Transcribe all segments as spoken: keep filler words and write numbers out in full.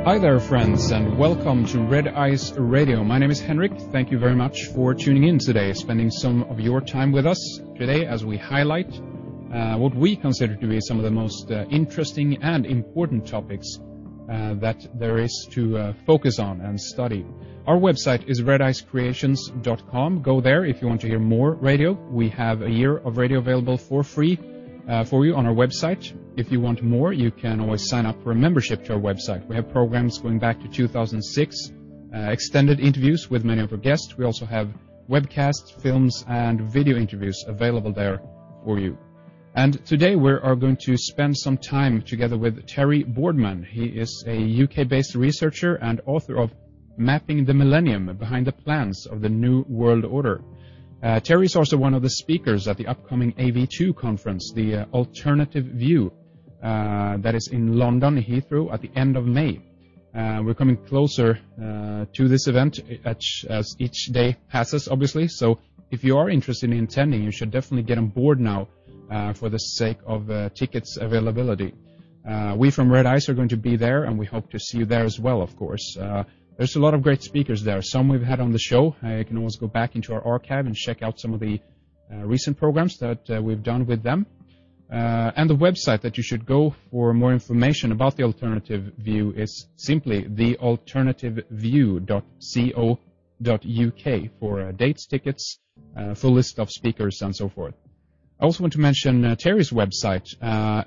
Hi there, friends, and welcome to Red Ice Radio. My name is Henrik. Thank you very much for tuning in today, spending some of your time with us today as we highlight uh, what we consider to be some of the most uh, interesting and important topics uh, that there is to uh, focus on and study. Our website is red ice creations dot com. Go there if you want to hear more radio. We have a year of radio available for free uh, for you on our website. If you want more, you can always sign up for a membership to our website. We have programs going back to two thousand six, uh, extended interviews with many of our guests. We also have webcasts, films, and video interviews available there for you. And today we are going to spend some time together with Terry Boardman. He is a U K-based researcher and author of Mapping the Millennium, Behind the Plans of the New World Order. Uh, Terry is also one of the speakers at the upcoming A V two conference, the uh, Alternative View, uh, that is in London, Heathrow, at the end of May. Uh, we're coming closer uh, to this event as each day passes, obviously. So if you are interested in attending, you should definitely get on board now uh, for the sake of uh, tickets availability. Uh, we from Red Ice are going to be there, and we hope to see you there as well, of course. Uh, There's a lot of great speakers there. Some we've had on the show. Uh, you can always go back into our archive and check out some of the uh, recent programs that uh, we've done with them. Uh, and the website that you should go for more information about the Alternative View is simply the alternative view dot co dot u k for uh, dates, tickets, uh, full list of speakers, and so forth. I also want to mention uh, Terry's website, uh,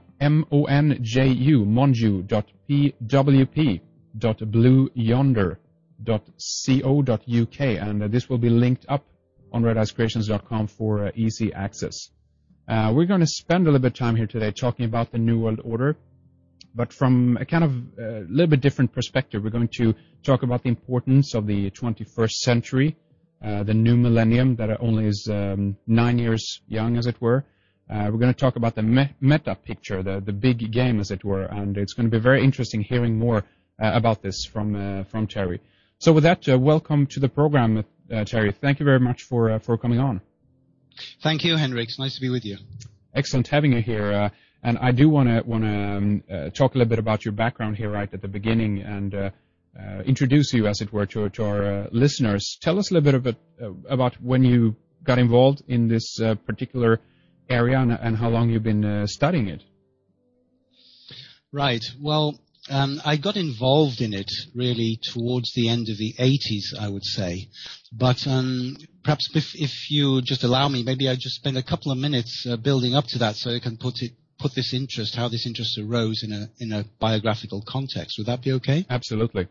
monju, monju dot p w p dot blue yonder dot co dot u k, and uh, this will be linked up on red ice creations dot com for uh, easy access. Uh, we're going to spend a little bit of time here today talking about the New World Order, but from a kind of a uh, little bit different perspective. We're going to talk about the importance of the twenty-first century, uh, the new millennium that only is um, nine years young, as it were. Uh, we're going to talk about the me- meta picture, the, the big game, as it were, and it's going to be very interesting hearing more Uh, about this from uh, from Terry. So with that, uh, welcome to the program, uh, Terry. Thank you very much for uh, for coming on. Thank you, Henrik. It's nice to be with you. Excellent having you here. Uh, and I do want to want to um, uh, talk a little bit about your background here right at the beginning and uh, uh, introduce you, as it were, to, to our uh, listeners. Tell us a little bit about, uh, about when you got involved in this uh, particular area and, and how long you've been uh, studying it. Right. Well, Um, I got involved in it really towards the end of the eighties, I would say. But um, perhaps if, if you just allow me, maybe I just spend a couple of minutes uh, building up to that so I can put it, put this interest, how this interest arose in a in a biographical context. Would that be okay? Absolutely.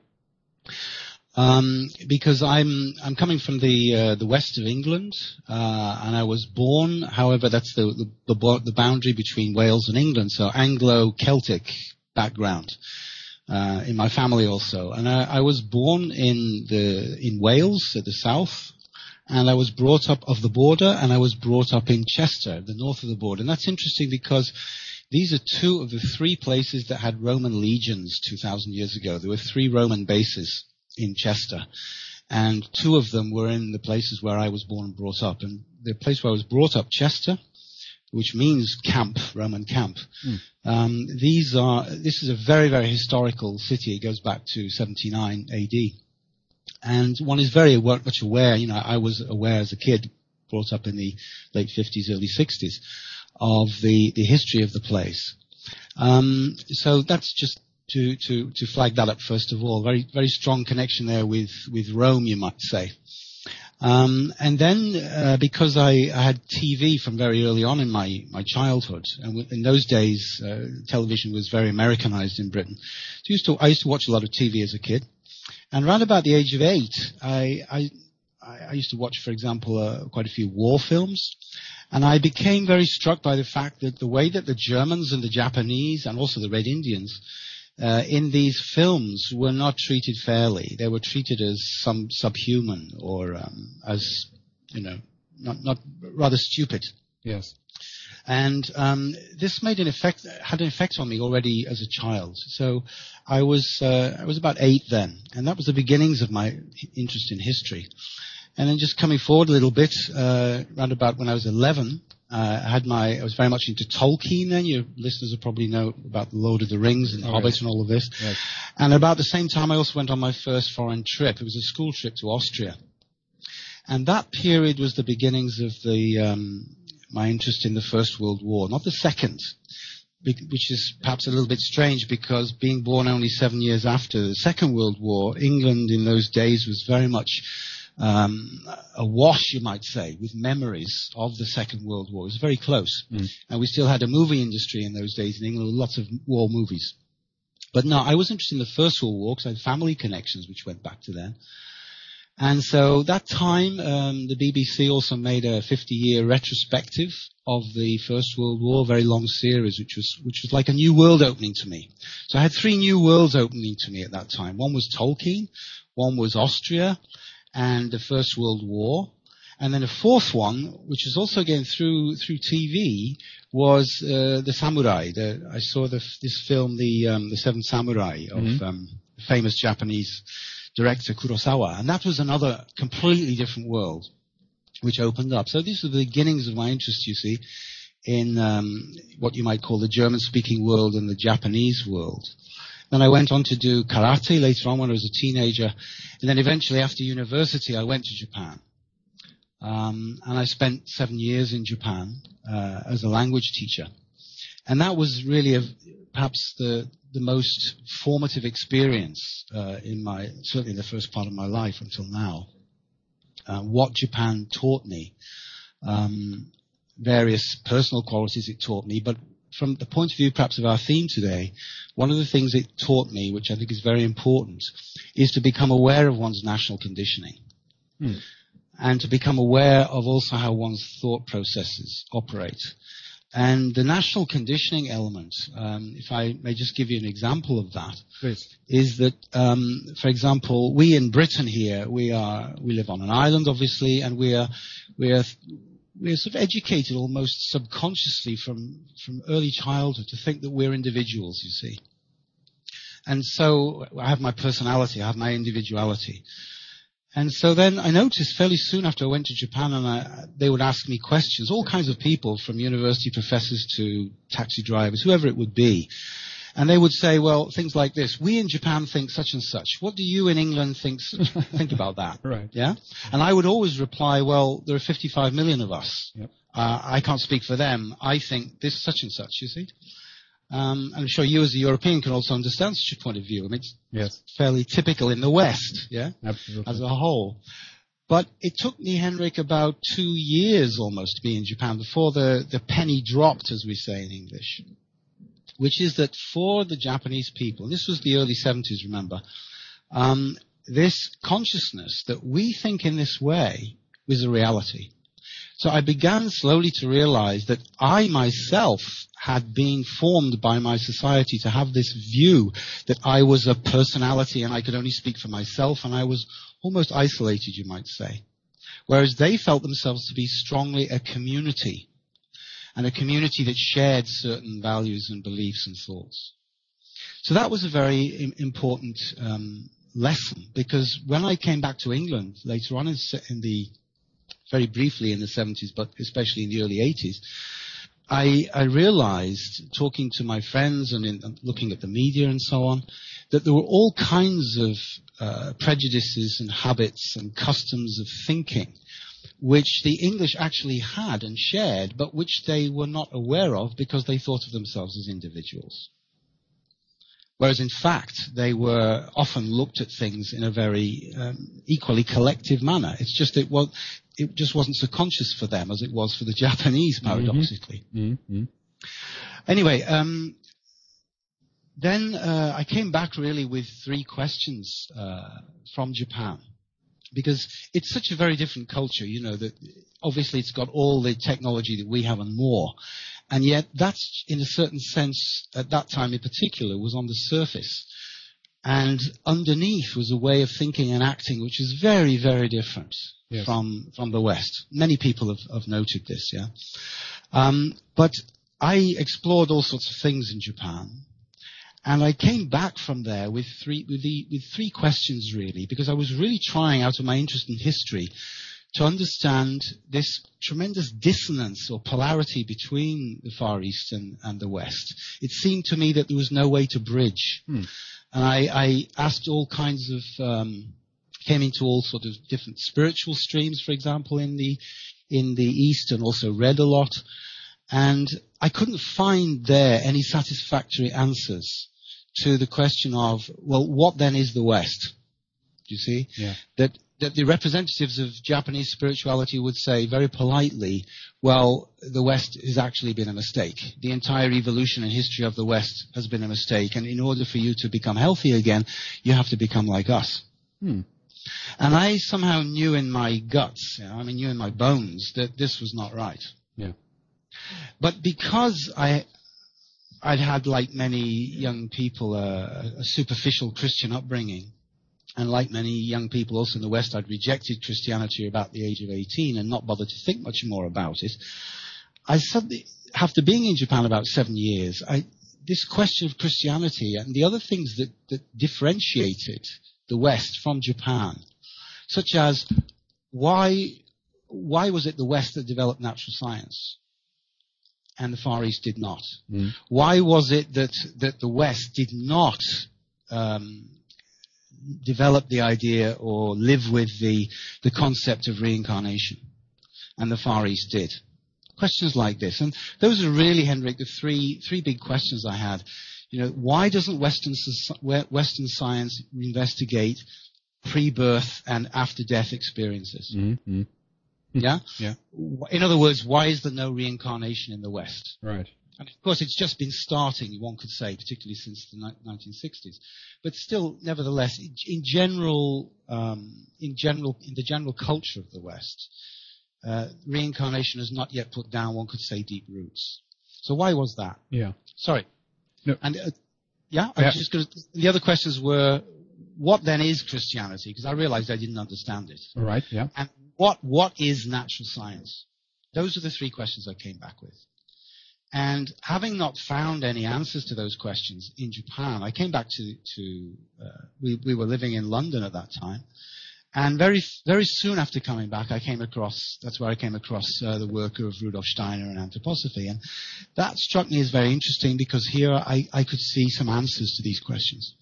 Um, because I'm I'm coming from the uh, the west of England, uh, and I was born. However, that's the the, the the boundary between Wales and England. So Anglo-Celtic background uh, in my family also, and I, I was born in the in Wales at the south, and I was brought up of the border, and I was brought up in Chester, the north of the border. And that's interesting because these are two of the three places that had Roman legions two thousand years ago. There were three Roman bases in Chester, and two of them were in the places where I was born and brought up. And the place where I was brought up, Chester, which means camp, Roman camp. Mm. Um, these are, this is a very, very historical city. It goes back to seventy-nine A D. And one is very much aware, you know, I was aware as a kid, brought up in the late fifties, early sixties, of the, the history of the place. Um, so that's just to, to, to flag that up first of all. Very, very strong connection there with, with Rome, you might say. Um, and then, uh, because I, I had T V from very early on in my, my childhood, and in those days, uh, television was very Americanized in Britain. So I used to, I used to watch a lot of T V as a kid. And around about the age of eight, I, I, I used to watch, for example, uh, quite a few war films. And I became very struck by the fact that the way that the Germans and the Japanese and also the Red Indians Uh, in these films were not treated fairly. They were treated as some subhuman or um, as, you know, not, not rather stupid. Yes. And um, this made an effect, had an effect on me already as a child. So I was uh, I was about eight then, and that was the beginnings of my interest in history. And then just coming forward a little bit, uh, around about when I was eleven, Uh, I had my, I was very much into Tolkien then. Your listeners will probably know about the Lord of the Rings and the oh, Hobbit yes. and all of this. Yes. And about the same time, I also went on my first foreign trip. It was a school trip to Austria. And that period was the beginnings of the, um, my interest in the First World War, not the Second, which is perhaps a little bit strange because being born only seven years after the Second World War, England in those days was very much um, awash, you might say, with memories of the Second World War. It was very close. Mm. And we still had a movie industry in those days in England, lots of war movies. But no, I was interested in the First World War because I had family connections which went back to then. And so that time, um, the B B C also made a fifty-year retrospective of the First World War, a very long series, which was which was like a new world opening to me. So I had three new worlds opening to me at that time. One was Tolkien, one was Austria, and the First World War. And then a fourth one, which is also again through through T V, was uh, the samurai. The, I saw the, this film, the um, the Seven Samurai, of mm-hmm. um, the famous Japanese director Kurosawa, and that was another completely different world which opened up. So these are the beginnings of my interest, you see, in um, what you might call the German-speaking world and the Japanese world. Then I went on to do karate later on when I was a teenager, and then eventually after university I went to Japan. Um, and I spent seven years in Japan uh, as a language teacher. And that was really a, perhaps the the most formative experience uh, in my, certainly in the first part of my life until now. Uh, what Japan taught me, um, various personal qualities it taught me, but from the point of view perhaps of our theme today, one of the things it taught me, which I think is very important, is to become aware of one's national conditioning. Hmm. And to become aware of also how one's thought processes operate. And the national conditioning element, um, if I may just give you an example of that, Please. is that, um, for example, we in Britain here, we are we live on an island, obviously, and we are we are we are sort of educated almost subconsciously from from early childhood to think that we're individuals. You see, and so I have my personality, I have my individuality. And so then I noticed fairly soon after I went to Japan, and I, they would ask me questions, all kinds of people, from university professors to taxi drivers, whoever it would be. And they would say, well, things like this: we in Japan think such and such. What do you in England think think about that? Right. Yeah. And I would always reply, well, there are fifty-five million of us. Yep. Uh, I can't speak for them. I think this such and such. You see. Um, I'm sure you as a European can also understand such a point of view. I mean, it's yes. fairly typical in the West, yeah, absolutely, as a whole. But it took me, Henrik, about two years almost to be in Japan before the, the penny dropped, as we say in English, which is that for the Japanese people, and this was the early seventies, remember, um, this consciousness that we think in this way was a reality. So I began slowly to realize that I myself had been formed by my society to have this view that I was a personality and I could only speak for myself, and I was almost isolated, you might say. Whereas they felt themselves to be strongly a community, and a community that shared certain values and beliefs and thoughts. So that was a very im- important um, lesson, because when I came back to England later on in, in the very briefly in the seventies, but especially in the early eighties, I, I realized, talking to my friends and, in, and looking at the media and so on, that there were all kinds of uh, prejudices and habits and customs of thinking which the English actually had and shared, but which they were not aware of because they thought of themselves as individuals. Whereas in fact, they were often looked at things in a very um, equally collective manner. It's just it was, it just wasn't so conscious for them as it was for the Japanese, paradoxically. Mm-hmm. Anyway, um, then uh, I came back really with three questions uh, from Japan, because it's such a very different culture. You know, that obviously it's got all the technology that we have and more. And yet that's, in a certain sense, at that time in particular, was on the surface. And underneath was a way of thinking and acting which is very, very different yes. from from the West. Many people have, have noted this, yeah. Um, but I explored all sorts of things in Japan. And I came back from there with three with, the, with three questions, really, because I was really trying, out of my interest in history, to understand this tremendous dissonance or polarity between the Far East and, and the West. It seemed to me that there was no way to bridge. Hmm. And I, I asked all kinds of, um, came into all sort of different spiritual streams, for example, in the, in the East, and also read a lot. And I couldn't find there any satisfactory answers to the question of, well, what then is the West? You see? Yeah. That, that the representatives of Japanese spirituality would say very politely, well, the West has actually been a mistake. The entire evolution and history of the West has been a mistake. And in order for you to become healthy again, you have to become like us. Hmm. And I somehow knew in my guts, you know, I mean, knew in my bones that this was not right. Yeah. But because I, I'd had, like many young people, a, a superficial Christian upbringing, and like many young people also in the West, I'd rejected Christianity about the age of eighteen and not bothered to think much more about it. I suddenly, after being in Japan about seven years, I, this question of Christianity and the other things that, that differentiated the West from Japan, such as why, why was it the West that developed natural science and the Far East did not? Mm. Why was it that, that the West did not um, develop the idea or live with the, the concept of reincarnation, and the Far East did? Questions like this. And those are really, Henrik, the three, three big questions I had. You know, why doesn't Western, Western science investigate pre-birth and after-death experiences? Mm-hmm. Yeah? Yeah. In other words, why is there no reincarnation in the West? Right. And of course, it's just been starting, one could say, particularly since the nineteen sixties. But still, nevertheless, in general, um, in general, in the general culture of the West, uh, reincarnation has not yet put down, one could say, deep roots. So why was that? Yeah. Sorry. No. And uh, yeah, I was yeah. just going to. The other questions were, what then is Christianity? Because I realized I didn't understand it. All right. Yeah. And what what is natural science? Those are the three questions I came back with. And having not found any answers to those questions in Japan, I came back to, to uh, we, we were living in London at that time. And very very soon after coming back, I came across, that's where I came across uh, the work of Rudolf Steiner and anthroposophy. And that struck me as very interesting because here I, I could see some answers to these questions.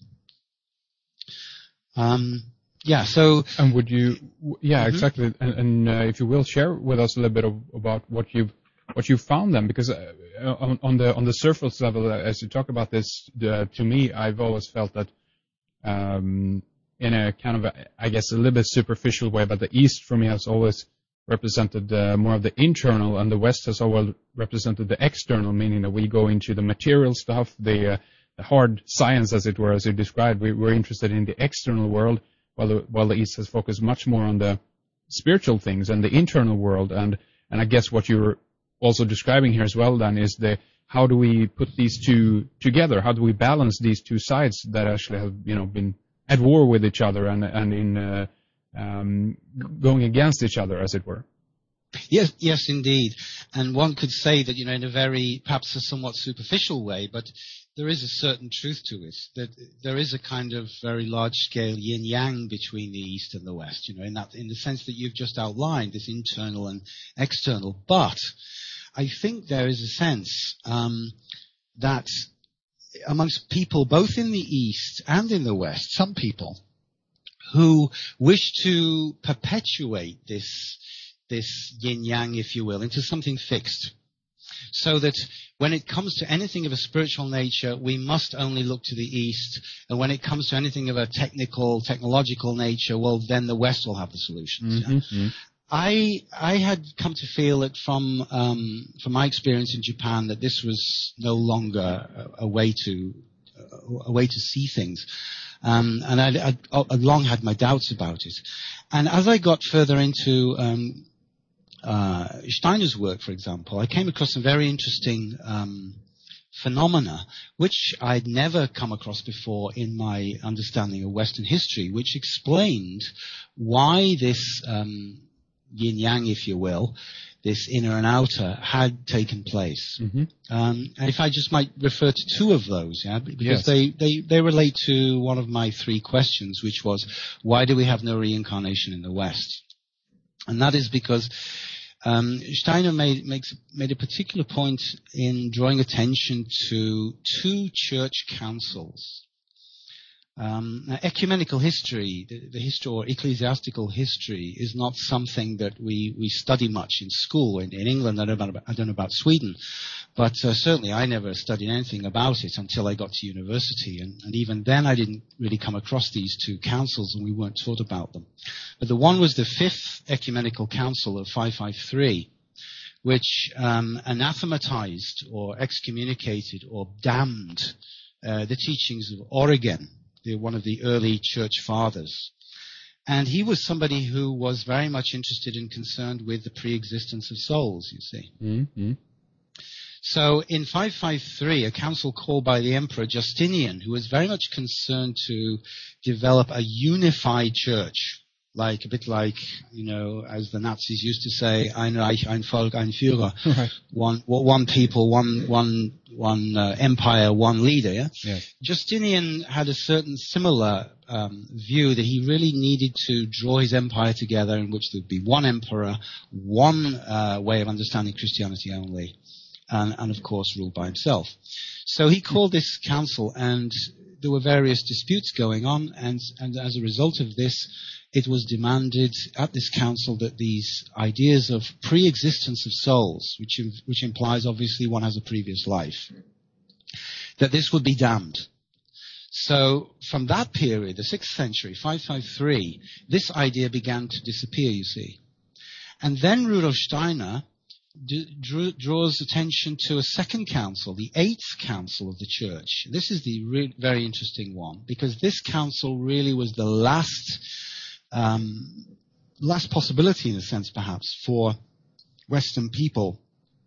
Um, yeah, so... And would you, yeah, mm-hmm. exactly. And, and uh, if you will, share with us a little bit of, about what you've what you found then, because uh, on, on the on the surface level, uh, as you talk about this, uh, to me, I've always felt that um, in a kind of, a, I guess, a little bit superficial way, but the East for me has always represented uh, more of the internal, and the West has always represented the external, meaning that we go into the material stuff, the, uh, the hard science, as it were, as you described. We, we're interested in the external world, while the, while the East has focused much more on the spiritual things and the internal world. And, and I guess what you're also describing here as well then is the how do we put these two together? How do we balance these two sides that actually have, you know, been at war with each other and and in uh, um, going against each other, as it were? Yes, yes, indeed. And one could say that, you know, in a very, perhaps a somewhat superficial way, but there is a certain truth to it, that there is a kind of very large-scale yin-yang between the East and the West, you know, in that, in the sense that you've just outlined, this internal and external. But I think there is a sense um, that amongst people, both in the East and in the West, some people who wish to perpetuate this this yin-yang, if you will, into something fixed. So that when it comes to anything of a spiritual nature, we must only look to the East. And when it comes to anything of a technical, technological nature, well, then the West will have the solutions. Mm-hmm. Yeah? I I had come to feel that from um, from my experience in Japan that this was no longer a, a way to a way to see things. Um, and I'd, I'd, I'd long had my doubts about it. And as I got further into um, uh, Steiner's work, for example, I came across some very interesting um, phenomena which I'd never come across before in my understanding of Western history, which explained why this um, yin-yang, if you will, this inner and outer, had taken place. Mm-hmm. Um, and if I just might refer to two of those, yeah, because yes. they, they, they relate to one of my three questions, which was, why do we have no reincarnation in the West? And that is because um, Steiner made, makes, made a particular point in drawing attention to two church councils. Um, now, ecumenical history, the, the history or ecclesiastical history, is not something that we, we study much in school. In, in England, I don't know about, I don't know about Sweden, but uh, certainly I never studied anything about it until I got to university, and, and even then I didn't really come across these two councils, and we weren't taught about them. But the one was the Fifth Ecumenical Council of five fifty-three, which um, anathematized or excommunicated or damned uh, the teachings of Origen, the, one of the early church fathers. And he was somebody who was very much interested and concerned with the pre-existence of souls, you see. Mm-hmm. So in five fifty-three, a council called by the Emperor Justinian, who was very much concerned to develop a unified church, like a bit like, you know, as the Nazis used to say, ein Reich, ein Volk, ein Führer, Right. one, one people, one, one, one uh, empire, one leader. Yeah? Yes. Justinian had a certain similar um, view that he really needed to draw his empire together, in which there would be one emperor, one uh, way of understanding Christianity only, and, and of course ruled by himself. So he called this council, and there were various disputes going on, and, and as a result of this, it was demanded at this council that these ideas of pre-existence of souls, which, which implies obviously one has a previous life, that this would be damned. So from that period, the sixth century, five fifty-three, this idea began to disappear, you see. And then Rudolf Steiner d- drew, draws attention to a second council, the Eighth Council of the Church. This is the re- very interesting one, because this council really was the last Um, last possibility, in a sense, perhaps, for Western people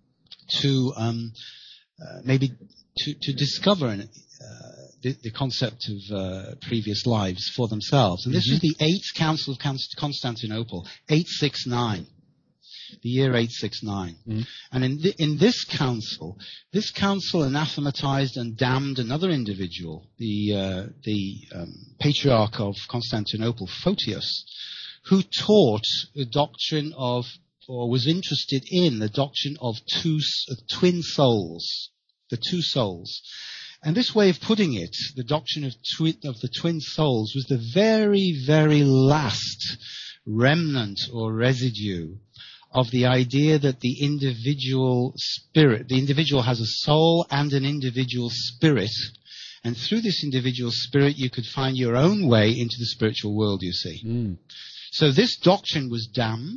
to um, uh, maybe to, to discover an, uh, the, the concept of uh, previous lives for themselves. And this mm-hmm. is the Eighth Council of Constantinople, eight sixty-nine, the year eight sixty-nine. Mm-hmm. And in, the, in this council, this council anathematized and damned another individual, the uh, the um, patriarch of Constantinople, Photius, who taught the doctrine of, or was interested in the doctrine of two uh, twin souls, the two souls. And this way of putting it, the doctrine of, twi- of the twin souls, was the very, very last remnant or residue of the idea that the individual spirit, the individual has a soul and an individual spirit, and through this individual spirit you could find your own way into the spiritual world, you see. Mm. So this doctrine was damned,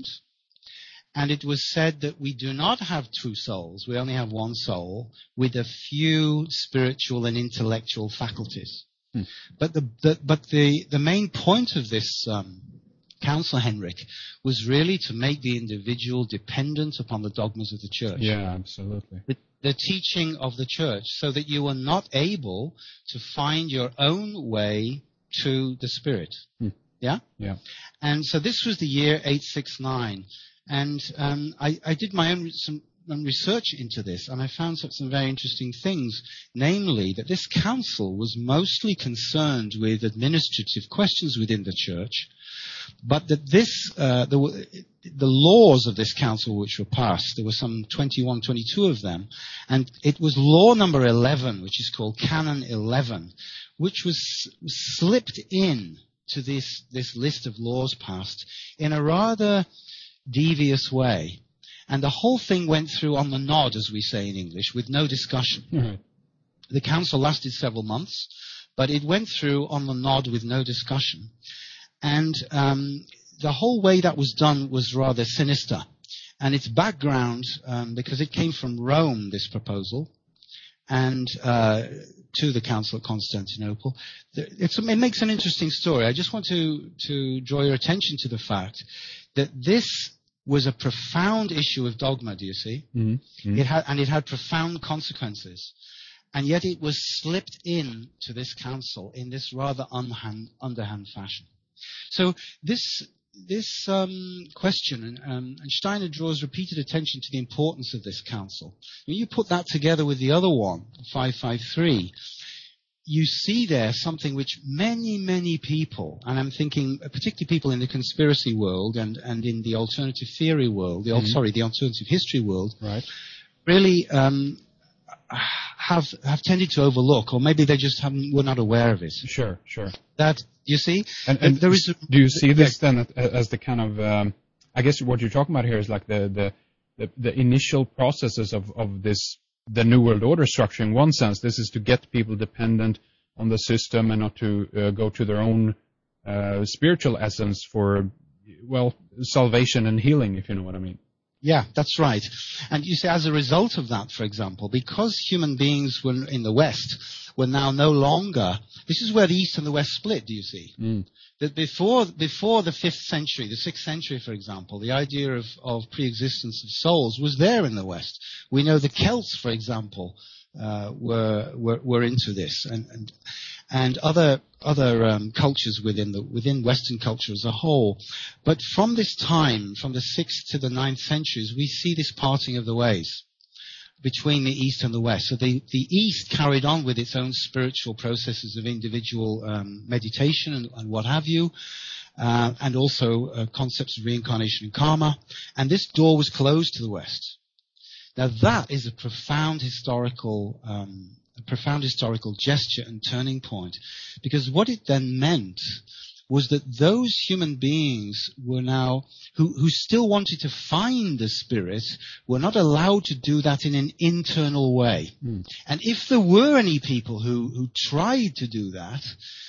and it was said that we do not have two souls, we only have one soul, with a few spiritual and intellectual faculties. Mm. But the, the but the, the main point of this um, Council, Henrik, was really to make the individual dependent upon the dogmas of the church. Yeah, absolutely. The, the teaching of the church, so that you were not able to find your own way to the Spirit. Hmm. Yeah? Yeah. And so this was the year eight sixty-nine. And um, I, I did my own some um, research into this, and I found some, some very interesting things, namely that this council was mostly concerned with administrative questions within the church, but that this, uh, the, the laws of this council which were passed, there were some twenty-one, twenty-two of them, and it was law number eleven, which is called Canon eleven, which was slipped in to this, this list of laws passed in a rather devious way. And the whole thing went through on the nod, as we say in English, with no discussion. Mm-hmm. The council lasted several months, but it went through on the nod with no discussion. And um, the whole way that was done was rather sinister. And its background, um, because it came from Rome, this proposal, and uh, to the Council of Constantinople, it's, it makes an interesting story. I just want to, to draw your attention to the fact that this was a profound issue of dogma, do you see? Mm-hmm. It had, and it had profound consequences. And yet it was slipped in to this council in this rather unhand, underhand fashion. So this this um, question, and, um, and Steiner draws repeated attention to the importance of this council. When you put that together with the other one, five fifty-three, you see there something which many, many people, and I'm thinking particularly people in the conspiracy world and, and in the alternative theory world, the, mm-hmm. sorry, the alternative history world, right. really um, have have tended to overlook, or maybe they just haven't, were not aware of it. Sure, sure. That, you see? And, and there is a, do you see this then as the kind of, um, I guess what you're talking about here is like the, the, the, the initial processes of, of this, the New World Order structure in one sense. This is to get people dependent on the system and not to uh, go to their own uh, spiritual essence for, well, salvation and healing, if you know what I mean. Yeah, that's right. And you see, as a result of that, for example, because human beings were in the West were now no longer, this is where the East and the West split, do you see? Mm. That before before the fifth century, the sixth century, for example, the idea of, of pre-existence of souls was there in the West. We know the Celts, for example, uh, were, were were into this, and and, and other other um, cultures within the within Western culture as a whole. But from this time, from the sixth to the ninth centuries, we see this parting of the ways between the East and the West. So the, the East carried on with its own spiritual processes of individual um, meditation and, and what have you, uh, and also uh, concepts of reincarnation and karma. And this door was closed to the West. Now that is a profound historical, um, a profound historical gesture and turning point, because what it then meant was that those human beings were now, who, who still wanted to find the Spirit, were not allowed to do that in an internal way. Mm. And if there were any people who, who tried to do that,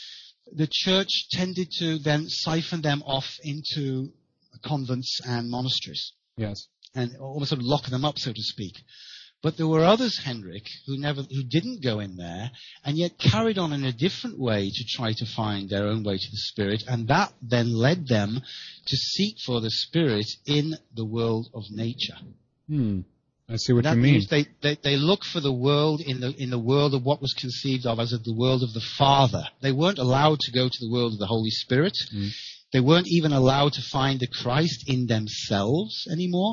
the church tended to then siphon them off into convents and monasteries. Yes. And almost sort of lock them up, so to speak. But there were others, Henrik, who never, who didn't go in there, and yet carried on in a different way to try to find their own way to the Spirit, and that then led them to seek for the Spirit in the world of nature. Hmm. I see what that you mean. Means they, they, they look for the world in the in the world of what was conceived of as the world of the Father. They weren't allowed to go to the world of the Holy Spirit. Hmm. They weren't even allowed to find the Christ in themselves anymore.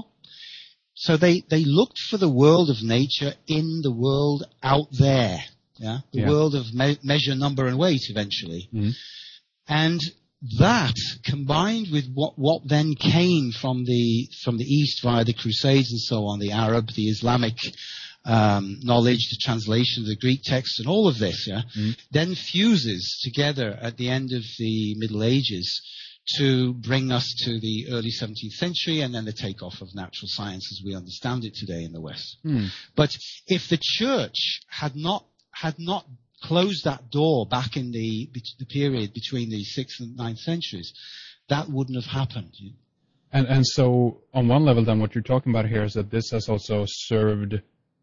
So they, they looked for the world of nature in the world out there, yeah, the yeah. world of me- measure, number, and weight eventually. Mm-hmm. And that, combined with what, what then came from the from the East via the Crusades and so on, the Arab, the Islamic um, knowledge, the translation of the Greek text, and all of this, yeah, mm-hmm. then fuses together at the end of the Middle Ages to bring us to the early seventeenth century and then the takeoff of natural science as we understand it today in the West. Hmm. But if the church had not had not closed that door back in the the period between the sixth and ninth centuries, that wouldn't have happened. And and so on one level, then what you're talking about here is that this has also served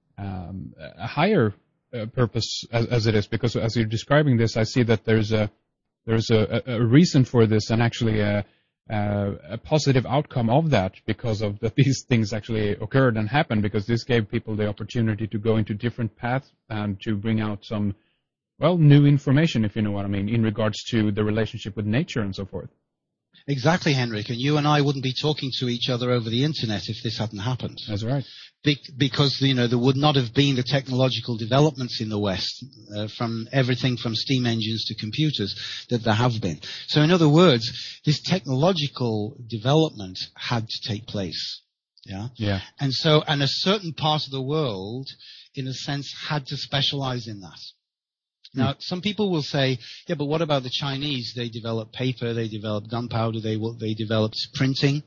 um, a higher uh, purpose as, as it is, because as you're describing this, I see that there's a There's a, a reason for this, and actually a, a, a positive outcome of that, because of that these things actually occurred and happened, because this gave people the opportunity to go into different paths and to bring out some, well, new information, if you know what I mean, in regards to the relationship with nature and so forth. Exactly, Henrik, and you and I wouldn't be talking to each other over the internet if this hadn't happened. That's right. Be- because, you know, there would not have been the technological developments in the West, uh, from everything from steam engines to computers, that there have been. So in other words, this technological development had to take place. Yeah? Yeah. And so, and a certain part of the world, in a sense, had to specialize in that. Now, some people will say, yeah, but what about the Chinese? They developed paper, they developed gunpowder, they they developed printing.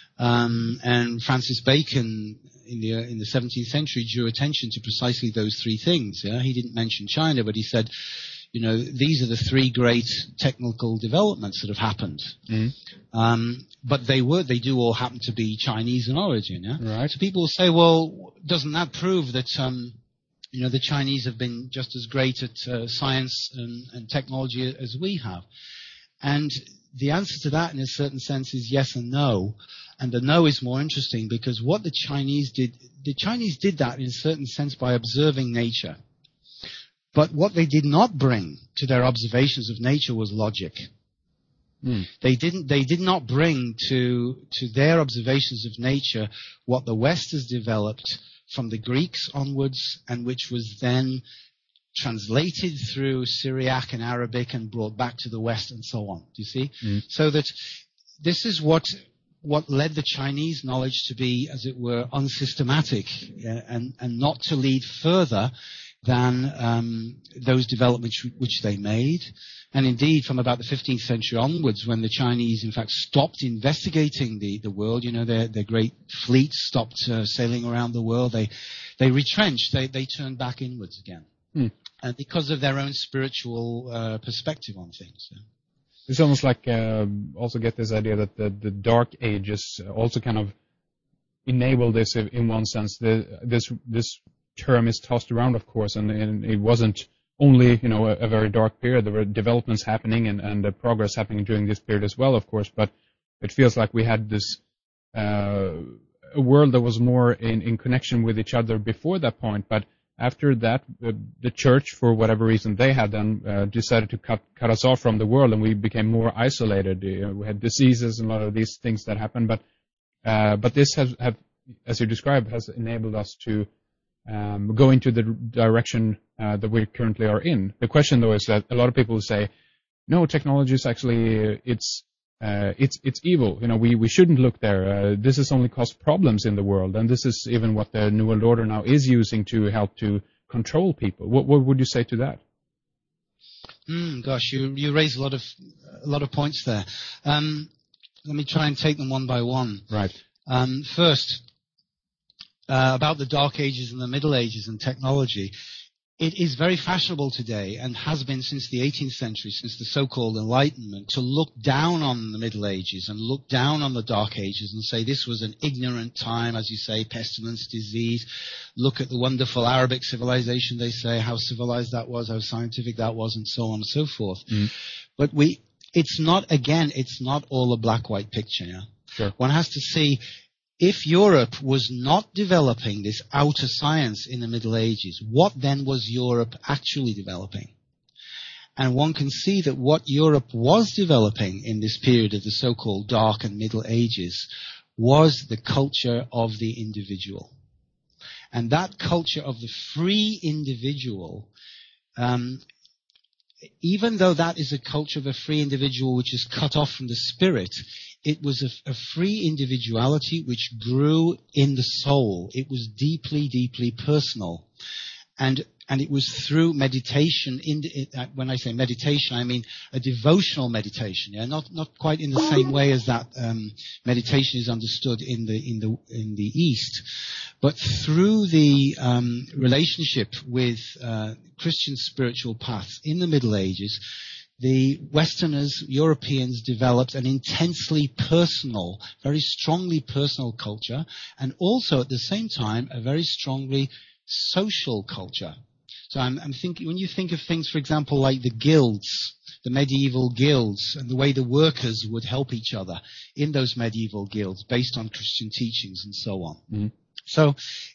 Um, and Francis Bacon in the in the seventeenth century drew attention to precisely those three things. Yeah, he didn't mention China, but he said, you know, these are the three great technical developments that have happened. Mm-hmm. Um, but they were they do all happen to be Chinese in origin. Yeah, right. So people will say, well, doesn't that prove that um, you know, the Chinese have been just as great at uh, science and, and technology as we have? And the answer to that, in a certain sense, is yes and no. And the no is more interesting, because what the Chinese did, the Chinese did that in a certain sense by observing nature. But what they did not bring to their observations of nature was logic. Mm. They didn't, they did not bring to, to their observations of nature what the West has developed from the Greeks onwards, and which was then translated through Syriac and Arabic and brought back to the West and so on. Do you see? Mm. So that this is what what led the Chinese knowledge to be, as it were, unsystematic uh, and, and not to lead further than um, those developments which they made. And indeed, from about the fifteenth century onwards, when the Chinese, in fact, stopped investigating the, the world, you know, their, their great fleets stopped uh, sailing around the world, they, they retrenched, they, they turned back inwards again. Mm. And because of their own spiritual uh, perspective on things. Yeah. It's almost like uh, also get this idea that the, the Dark Ages also kind of enable this in one sense. The, this this term is tossed around, of course, and, and it wasn't only you know a, a very dark period. There were developments happening and, and uh, progress happening during this period as well, of course. But it feels like we had this uh, a world that was more in, in connection with each other before that point, but after that, uh, the church, for whatever reason they had then, uh, decided to cut cut us off from the world, and we became more isolated. You know, we had diseases and a lot of these things that happened. But uh, but this has, have, as you described, has enabled us to um, go into the direction uh, that we currently are in. The question, though, is that a lot of people say, no, technology is actually uh, it's uh, it's it's evil. You know, we, we shouldn't look there. Uh, this has only caused problems in the world, and this is even what the New World Order now is using to help to control people. What what would you say to that? Mm, gosh, you you raise a lot of a lot of points there. Um, let me try and take them one by one. Right. Um, first, uh, about the Dark Ages and the Middle Ages and technology. It is very fashionable today, and has been since the eighteenth century, since the so-called Enlightenment, to look down on the Middle Ages and look down on the Dark Ages and say this was an ignorant time, as you say, pestilence, disease. Look at the wonderful Arabic civilization, they say, how civilized that was, how scientific that was, and so on and so forth. Mm. But we, it's not, again, it's not all a black-white picture. Yeah? Sure. One has to see, if Europe was not developing this outer science in the Middle Ages, what then was Europe actually developing? And one can see that what Europe was developing in this period of the so-called Dark and Middle Ages was the culture of the individual. And that culture of the free individual, um, even though that is a culture of a free individual which is cut off from the spirit, it was a, a free individuality which grew in the soul. It was deeply, deeply personal. And and it was through meditation. In the, uh, when I say meditation, I mean a devotional meditation. Yeah, not not quite in the same way as that um, meditation is understood in the in the in the East, but through the um, relationship with uh, Christian spiritual paths in the Middle Ages. The Westerners, Europeans, developed an intensely personal, very strongly personal culture, and also at the same time a very strongly social culture. So I'm, I'm thinking, when you think of things, for example, like the guilds, the medieval guilds, and the way the workers would help each other in those medieval guilds, based on Christian teachings and so on. Mm-hmm. So,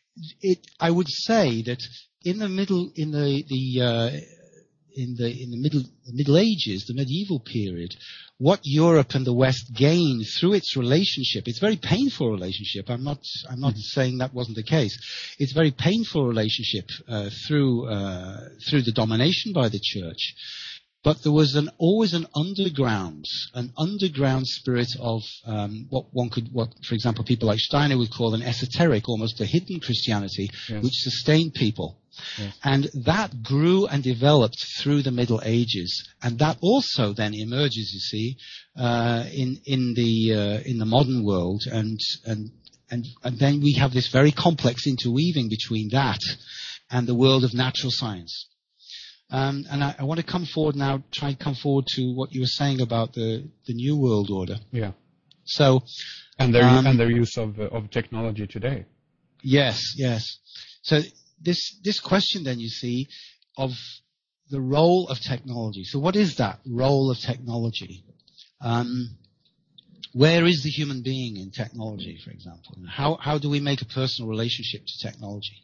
it, I would say that in the middle, in the the uh, in the in the middle the Middle Ages, the medieval period, what Europe and the West gained through its relationship, it's a very painful relationship. I'm not I'm not mm-hmm. saying that wasn't the case. It's a very painful relationship uh, through uh, through the domination by the church. But there was an always an underground, an underground spirit of um, what one could, what for example people like Steiner would call an esoteric, almost a hidden Christianity, yes. which sustained people. Yes. And that grew and developed through the Middle Ages, and that also then emerges, you see, uh, in in the uh, in the modern world, and and and and then we have this very complex interweaving between that and the world of natural science. Um, and I, I want to come forward now, try and come forward to what you were saying about the the New World Order. Yeah. So, and their um, and their use of of technology today. Yes, yes. So. This this question then, you see, of the role of technology. So what is that role of technology? Um, where is the human being in technology, for example? How how do we make a personal relationship to technology?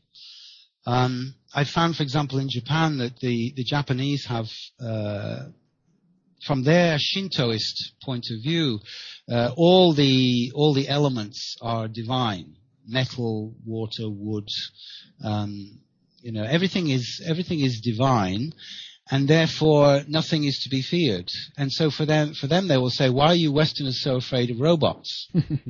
Um, I found, for example, in Japan that the, the Japanese have, uh, from their Shintoist point of view, uh, all the all the elements are divine. Metal, water, wood, um, you know, everything is everything is divine, and therefore nothing is to be feared. And so for them, for them, they will say, "Why are you Westerners so afraid of robots?"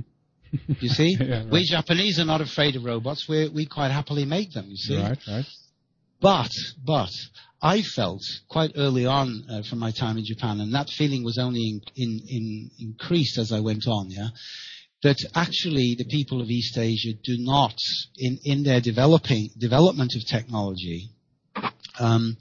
You see, yeah, right. We Japanese are not afraid of robots. We we quite happily make them. You see, right, right. But but I felt quite early on uh, from my time in Japan, and that feeling was only in, in, in increased as I went on. Yeah, that actually the people of East Asia do not, in in their developing development of technology, um,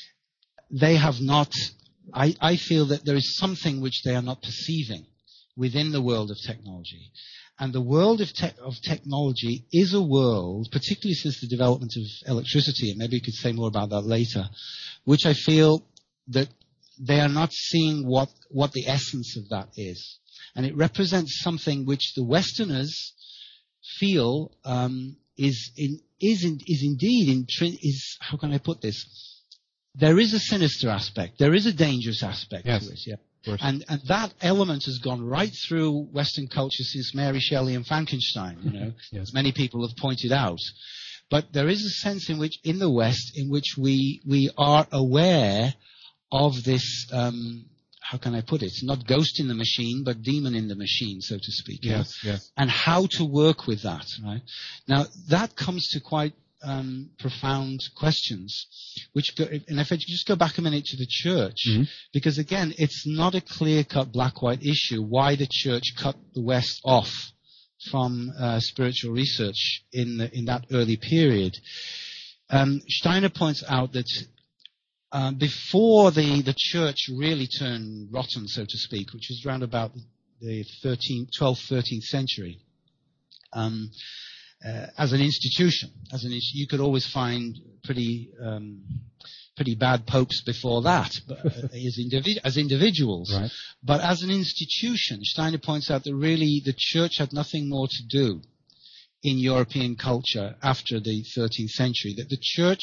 they have not. I I feel that there is something which they are not perceiving within the world of technology. And the world of, te- of technology is a world, particularly since the development of electricity, and maybe you could say more about that later, which I feel that they are not seeing what, what the essence of that is. And it represents something which the Westerners feel um, is in, is in, is indeed in, is how can I put this? There is a sinister aspect. There is a dangerous aspect yes. to it. Yeah. And, and that element has gone right through Western culture since Mary Shelley and Frankenstein, you know, yes. as many people have pointed out. But there is a sense in which, in the West, in which we we are aware of this, um, how can I put it? Not ghost in the machine, but demon in the machine, so to speak. Yes, yeah? yes. And how to work with that, right? Now, that comes to quite Um, profound questions, which go, and if I just go back a minute to the church, mm-hmm. because again, it's not a clear-cut black-white issue why the church cut the West off from uh, spiritual research in the, in that early period. Um, Steiner points out that uh, before the, the church really turned rotten, so to speak, which was around about the thirteenth, twelfth, thirteenth century, um, Uh, as an institution, as an you could always find pretty um, pretty bad popes before that, but, uh, as, individ- as individuals. Right. But as an institution, Steiner points out that really the church had nothing more to do in European culture after the thirteenth century. That the church,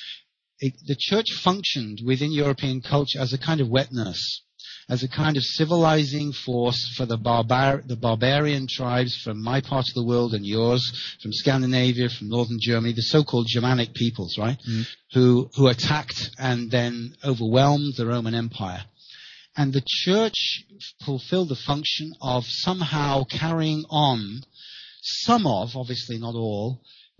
it, the church functioned within European culture as a kind of wet nurse, as a kind of civilizing force for the, barbar- the barbarian tribes from my part of the world and yours, from Scandinavia, from northern Germany, the so-called Germanic peoples, right, mm. who, who attacked and then overwhelmed the Roman Empire. And the church fulfilled the function of somehow carrying on some of, obviously not all,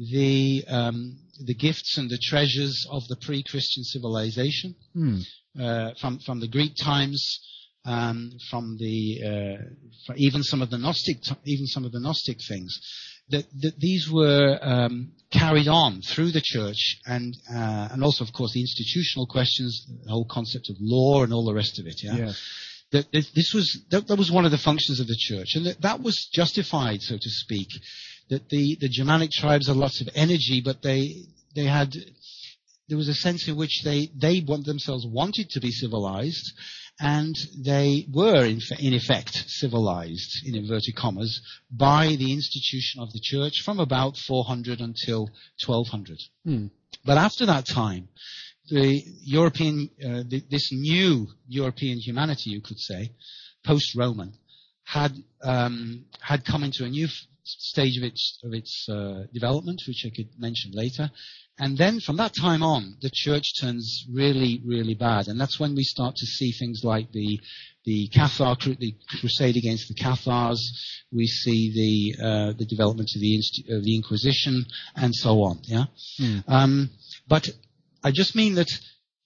the um, the gifts and the treasures of the pre-Christian civilization, mm. uh, from from the Greek times, um, from the uh, from even some of the Gnostic even some of the Gnostic things. That, that these were um, carried on through the church, and uh, and also, of course, the institutional questions, the whole concept of law, and all the rest of it. Yeah. yeah. That this was that, that was one of the functions of the church, and that, that was justified, so to speak. That the, the Germanic tribes had lots of energy, but they they had there was a sense in which they they want, themselves wanted to be civilized, and they were in, in effect civilized, in inverted commas, by the institution of the church from about four hundred until twelve hundred. Hmm. But after that time, the European uh, the, this new European humanity, you could say, post-Roman, had um, had come into a new f- stage of its of its uh, development, which I could mention later. And then from that time on, the church turns really, really bad, and that's when we start to see things like the the Cathar, the crusade against the Cathars. We see the uh, the development of the Inst- of the Inquisition, and so on. Yeah, mm. um, but I just mean that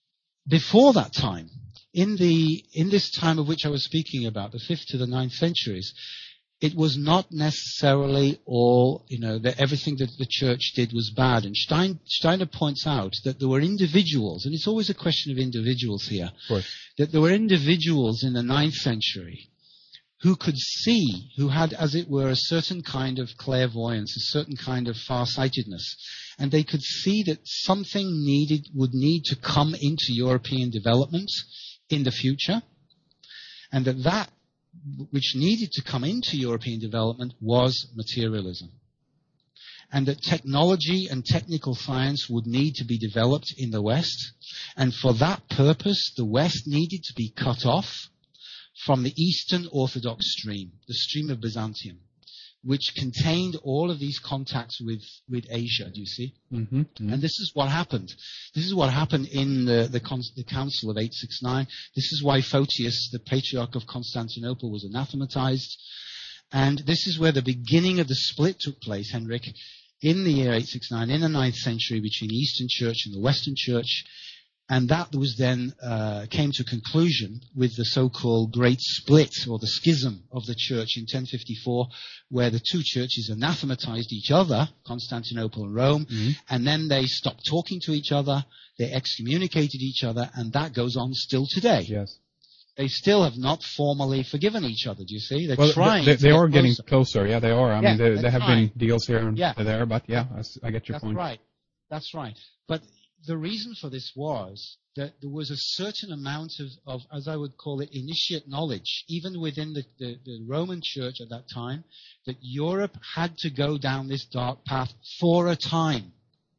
before that time, in the in this time of which I was speaking about, the fifth to the ninth centuries, it was not necessarily all, you know, that everything that the church did was bad. And Stein, Steiner points out that there were individuals, and it's always a question of individuals here, that there were individuals in the ninth century who could see, who had, as it were, a certain kind of clairvoyance, a certain kind of farsightedness. And they could see that something needed, would need to come into European development in the future, and that that which needed to come into European development was materialism. And that technology and technical science would need to be developed in the West. And for that purpose, the West needed to be cut off from the Eastern Orthodox stream, the stream of Byzantium. which contained all of these contacts with, with Asia, do you see? Mm-hmm, mm-hmm. And this is what happened. This is what happened in the, the, con- the Council of eight sixty-nine. This is why Photius, the Patriarch of Constantinople, was anathematized. And this is where the beginning of the split took place, Henrik, in the year eight sixty-nine, in the ninth century, between the Eastern Church and the Western Church. And that was then uh, came to conclusion with the so-called Great Split, or the Schism of the Church in ten fifty-four, where the two churches anathematized each other, Constantinople and Rome, mm-hmm. and then they stopped talking to each other, they excommunicated each other, and that goes on still today. Yes. They still have not formally forgiven each other, do you see? They're well, trying they, they to are get getting closer. closer, yeah, they are. I yeah, mean, they, they have trying. been deals here and yeah. there, but yeah, I, I get your That's point. That's right. That's right. But the reason for this was that there was a certain amount of, of as I would call it, initiate knowledge, even within the, the, the Roman Church at that time, that Europe had to go down this dark path for a time,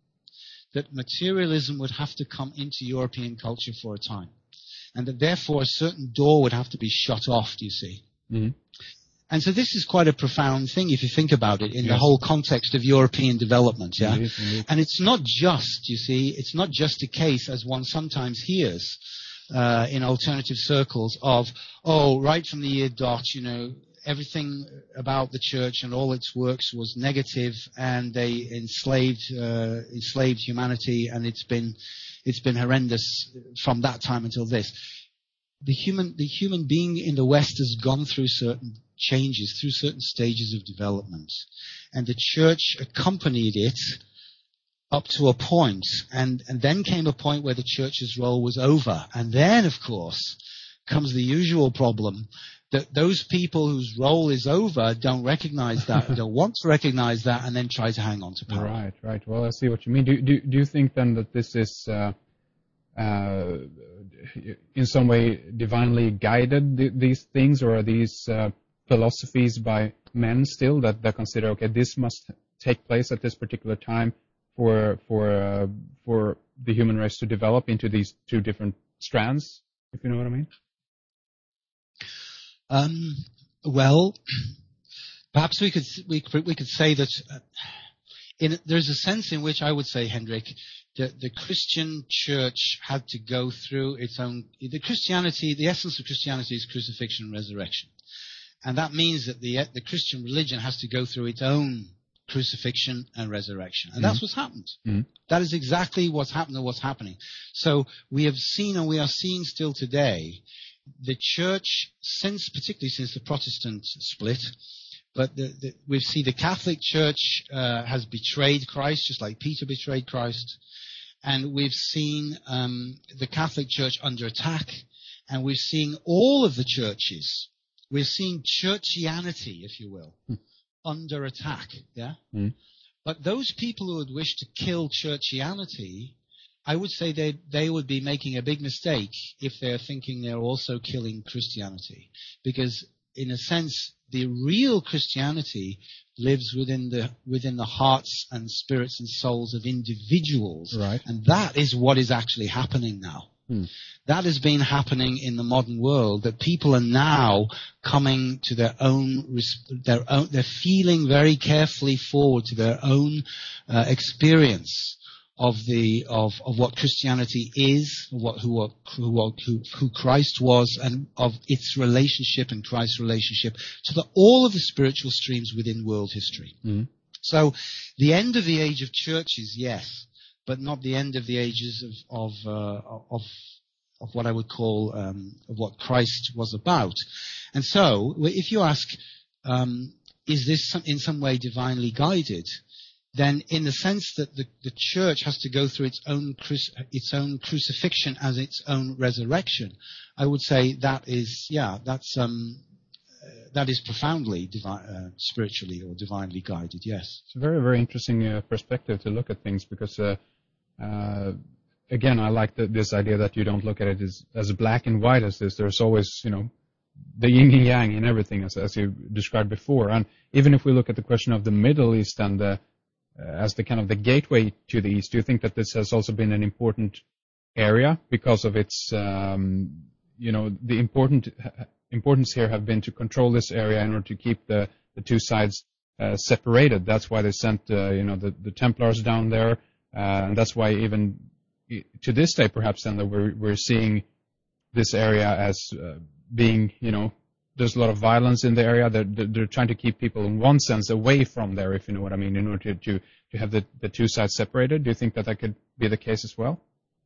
that materialism would have to come into European culture for a time, and that therefore a certain door would have to be shut off, do you see? Mm-hmm. And so this is quite a profound thing if you think about it in yes. the whole context of European development, yeah? Indeed, indeed. And it's not just, you see, it's not just a case, as one sometimes hears uh, in alternative circles, of, oh, right from the year dot, you know, everything about the church and all its works was negative, and they enslaved uh, enslaved humanity, and it's been it's been horrendous from that time until this. The human the human being in the West has gone through certain changes, through certain stages of development, and the church accompanied it up to a point, and, and then came a point where the church's role was over. And then, of course, comes the usual problem that those people whose role is over don't recognize that, don't want to recognize that, and then try to hang on to power. Right, right. Well, I see what you mean. Do, do, do you think then that this is uh, uh, in some way divinely guided, th- these things, or are these uh, philosophies by men still that, that consider, okay, this must take place at this particular time for for uh, for the human race to develop into these two different strands, if you know what I mean? Um, well, perhaps we could we could, we could say that uh, in, there's a sense in which I would say, Hendrik, that the Christian church had to go through its own. The Christianity, the essence of Christianity is crucifixion and resurrection. And that means that the the Christian religion has to go through its own crucifixion and resurrection. And mm-hmm. that's what's happened. Mm-hmm. That is exactly what's happened and what's happening. So we have seen, and we are seeing still today, the church, since particularly since the Protestant split, but the, the, we see the Catholic Church uh, has betrayed Christ, just like Peter betrayed Christ. And we've seen um, the Catholic Church under attack. And we're seeing all of the churches, we're seeing churchianity, if you will, mm. under attack, yeah? Mm. But those people who would wish to kill churchianity, I would say they they would be making a big mistake if they're thinking they're also killing Christianity. Because, in a sense, the real Christianity lives within the within the hearts and spirits and souls of individuals. Right. And that is what is actually happening now. Hmm. That has been happening in the modern world, that people are now coming to their own, their own, they're feeling very carefully forward to their own uh, experience of the, of, of what Christianity is, what, who, who, who, who Christ was, and of its relationship and Christ's relationship to the, all of the spiritual streams within world history. Hmm. So, the end of the age of churches, yes, but not the end of the ages of of uh, of, of what I would call um, of what Christ was about. And so, if you ask, um, is this some, in some way divinely guided? Then, in the sense that the, the church has to go through its own cru- its own crucifixion as its own resurrection, I would say that is, yeah, that's um, uh, that is profoundly divi- uh, spiritually or divinely guided. Yes, it's a very very interesting uh, perspective to look at things, because. Uh, Uh, again, I like the, this idea that you don't look at it as, as black and white as this. There's always, you know, the yin and yang in everything, as, as you described before. And even if we look at the question of the Middle East and the, uh, as the kind of the gateway to the East, do you think that this has also been an important area because of its, um, you know, the important importance here have been to control this area in order to keep the, the two sides uh, separated. That's why they sent, uh, you know, the, the Templars down there, uh, and that's why even to this day, perhaps, then that we're we're seeing this area as uh, being, you know, there's a lot of violence in the area. They're, they're trying to keep people, in one sense, away from there, if you know what I mean, in order to to, to have the, the two sides separated. Do you think that that could be the case as well?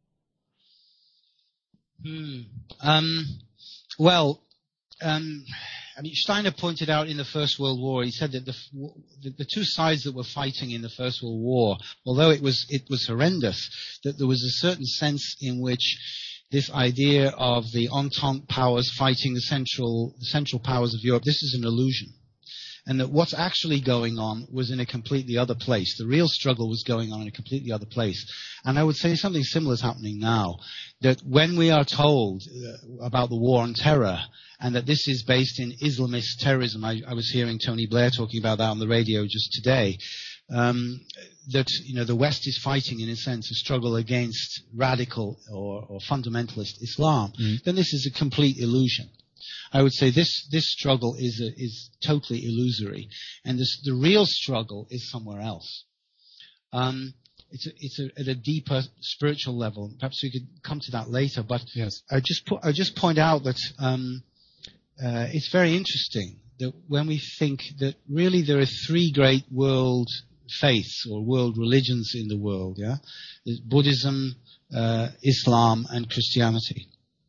Hmm. Um, well, um, I mean, Steiner pointed out in the First World War, he said that the, the, the two sides that were fighting in the First World War, although it was it was horrendous, that there was a certain sense in which this idea of the Entente powers fighting the central the central powers of Europe, this is an illusion. And that what's actually going on was in a completely other place. The real struggle was going on in a completely other place. And I would say something similar is happening now. That when we are told uh, about the war on terror, and that this is based in Islamist terrorism, I, I was hearing Tony Blair talking about that on the radio just today, um, that, you know, the West is fighting, in a sense, a struggle against radical or, or fundamentalist Islam, mm-hmm. then this is a complete illusion. I would say this this struggle is a, is totally illusory, and this, the real struggle is somewhere else. Um, it's a, it's a, at a deeper spiritual level. Perhaps we could come to that later. But yes. I just put, I just point out that um, uh, it's very interesting that when we think that really there are three great world faiths or world religions in the world, yeah, there's Buddhism, uh, Islam, and Christianity.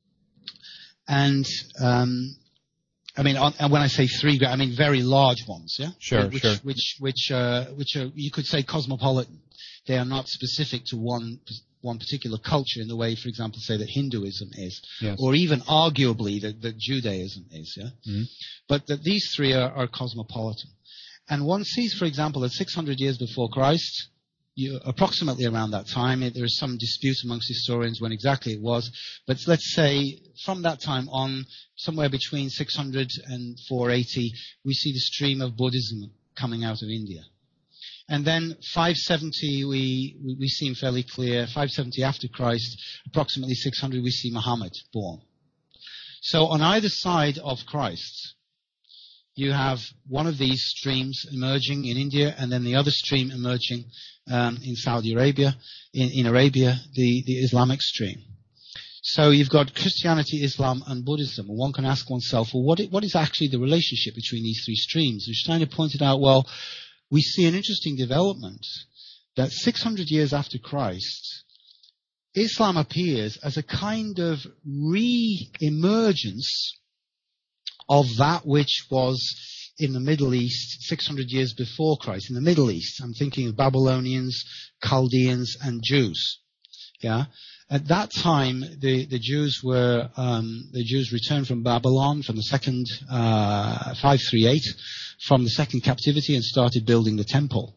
And, um, I mean, on, and when I say three, I mean very large ones, yeah? Sure, which, sure. Which, which, uh, which are, you could say cosmopolitan. They are not specific to one, one particular culture in the way, for example, say that Hinduism is. Yes. Or even arguably that, that Judaism is, yeah? Mm-hmm. But that these three are, are cosmopolitan. And one sees, for example, that six hundred years before Christ, You, approximately around that time, it, there is some dispute amongst historians when exactly it was, but let's say from that time on, somewhere between six hundred and four eighty, we see the stream of Buddhism coming out of India. And then five seventy, we, we, we seem fairly clear, five seventy after Christ, approximately six hundred, we see Muhammad born. So on either side of Christ, you have one of these streams emerging in India, and then the other stream emerging um, in Saudi Arabia, in, in Arabia, the, the Islamic stream. So you've got Christianity, Islam, and Buddhism. And one can ask oneself, well, what, what is actually the relationship between these three streams? Which Steiner pointed out, well, we see an interesting development that six hundred years after Christ, Islam appears as a kind of re-emergence of that which was in the Middle East six hundred years before Christ. In the Middle East, I'm thinking of Babylonians, Chaldeans, and Jews. Yeah, at that time, the the Jews were um, the Jews returned from Babylon from the second uh, five thirty-eight from the second captivity and started building the temple,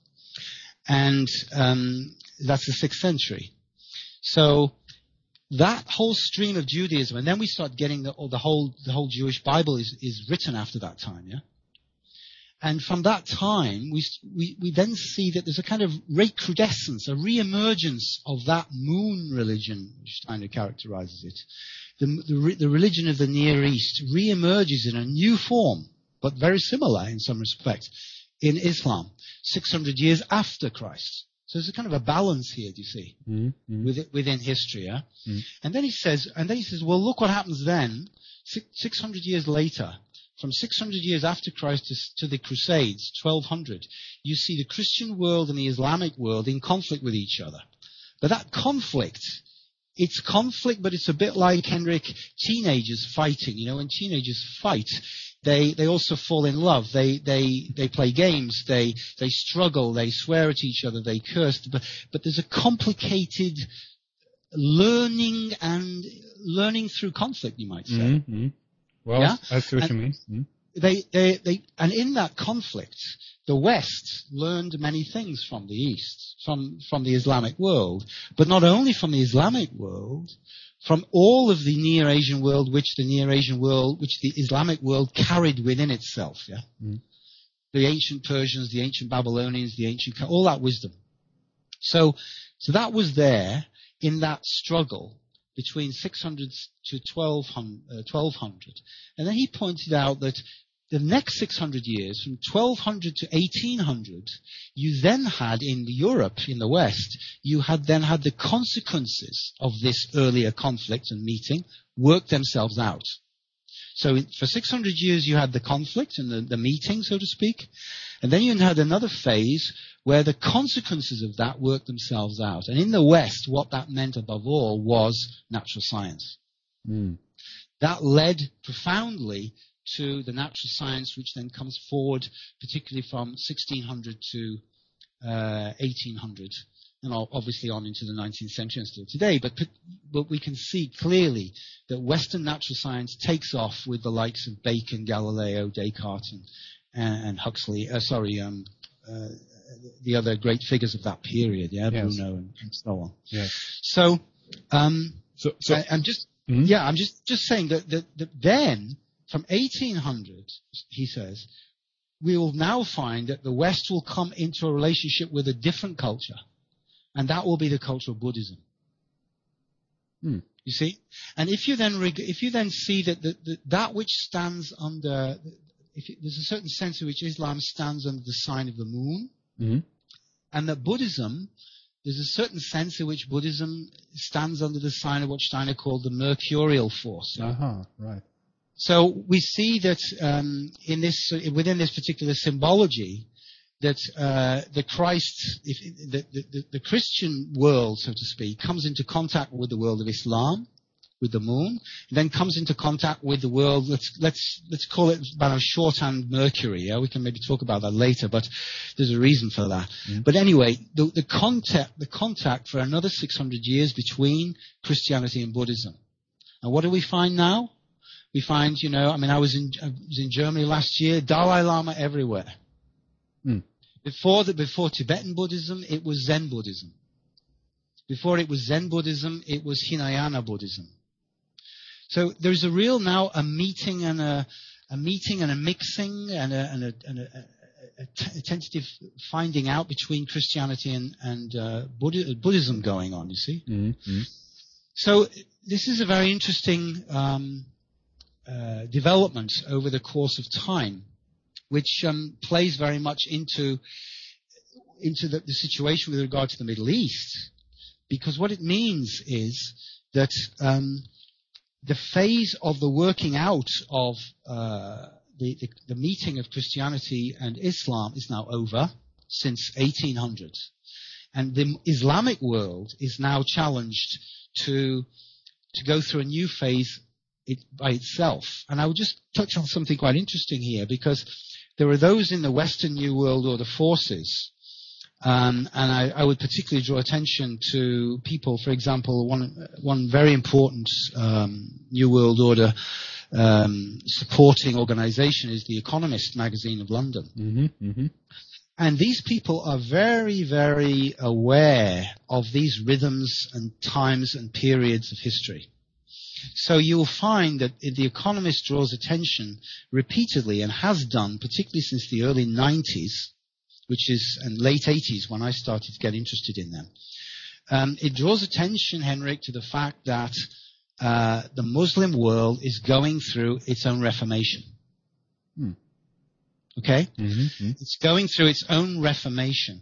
and um, that's the sixth century. So that whole stream of Judaism, and then we start getting the, the whole the whole Jewish Bible is, is written after that time, yeah. And from that time, we we we then see that there's a kind of recrudescence, a re-emergence of that moon religion, which Steiner characterizes it. The, the the religion of the Near East re-emerges in a new form, but very similar in some respects, in Islam, six hundred years after Christ. So there's a kind of a balance here, do you see, mm-hmm. within, within history, yeah? Mm-hmm. And then he says, and then he says, well, look what happens then, six hundred years later, from six hundred years after Christ to, to the Crusades, twelve hundred, you see the Christian world and the Islamic world in conflict with each other. But that conflict, it's conflict, but it's a bit like, Henrik, teenagers fighting. You know, when teenagers fight, They they also fall in love. They they they play games. They they struggle. They swear at each other. They curse. But but there's a complicated learning and learning through conflict, you might say. Mm-hmm. Well, yeah? I see what and you mean. Mm-hmm. They they they and in that conflict, the West learned many things from the East, from from the Islamic world, but not only from the Islamic world. From all of the Near Asian world, which the Near Asian world, which the Islamic world carried within itself, yeah? Mm. The ancient Persians, the ancient Babylonians, the ancient, all that wisdom. So, so that was there in that struggle between six hundred to twelve hundred. And then he pointed out that the next six hundred years, from twelve hundred to eighteen hundred, you then had in Europe, in the West, you had then had the consequences of this earlier conflict and meeting work themselves out. So for six hundred years you had the conflict and the, the meeting, so to speak, and then you had another phase where the consequences of that worked themselves out. And in the West, what that meant above all was natural science. Mm. That led profoundly to the natural science, which then comes forward, particularly from sixteen hundred to uh, eighteen hundred, and obviously on into the nineteenth century and still today. But, but we can see clearly that Western natural science takes off with the likes of Bacon, Galileo, Descartes, and, and Huxley. Uh, sorry, um, uh, the other great figures of that period, yeah, yes. Bruno and, and so on. Yes. So, um, so, so I, I'm just, mm-hmm. yeah, I'm just just saying that, that, that then. From eighteen hundred, he says, we will now find that the West will come into a relationship with a different culture, and that will be the culture of Buddhism. Hmm. You see? And if you then reg- if you then see that the, the, that which stands under, if it, there's a certain sense in which Islam stands under the sign of the moon, mm-hmm. and that Buddhism, there's a certain sense in which Buddhism stands under the sign of what Steiner called the mercurial force. Uh-huh, right. So we see that um, in this, within this particular symbology, that uh, the Christ, if, the, the, the Christian world, so to speak, comes into contact with the world of Islam, with the moon, and then comes into contact with the world. Let's let's let's call it by a shorthand Mercury. Yeah, we can maybe talk about that later, but there's a reason for that. Mm-hmm. But anyway, the, the contact, the contact for another six hundred years between Christianity and Buddhism. And what do we find now? We find, you know, I mean, I was in I was in Germany last year. Dalai Lama everywhere. Mm. Before the before Tibetan Buddhism, it was Zen Buddhism. Before it was Zen Buddhism, it was Hinayana Buddhism. So there's a real now a meeting and a a meeting and a mixing and a and a, and a, a, a, t- a tentative finding out between Christianity and and uh, Buddha, Buddhism going on. You see. Mm-hmm. So this is a very interesting. Um, Uh, development over the course of time, which um, plays very much into into the, the situation with regard to the Middle East, because what it means is that um, the phase of the working out of uh, the, the, the meeting of Christianity and Islam is now over since eighteen hundred, and the Islamic world is now challenged to to go through a new phase it by itself. And I would just touch on something quite interesting here, because there are those in the Western New World Order forces, um, and I, I would particularly draw attention to people, for example, one one very important um, New World Order um, supporting organization is the Economist magazine of London. Mm-hmm, mm-hmm. And these people are very, very aware of these rhythms and times and periods of history. So you'll find that The Economist draws attention repeatedly, and has done, particularly since the early nineties, which is, and late eighties when I started to get interested in them. Um, it draws attention, Henrik, to the fact that uh, the Muslim world is going through its own reformation. Hmm. Okay? Mm-hmm. It's going through its own reformation.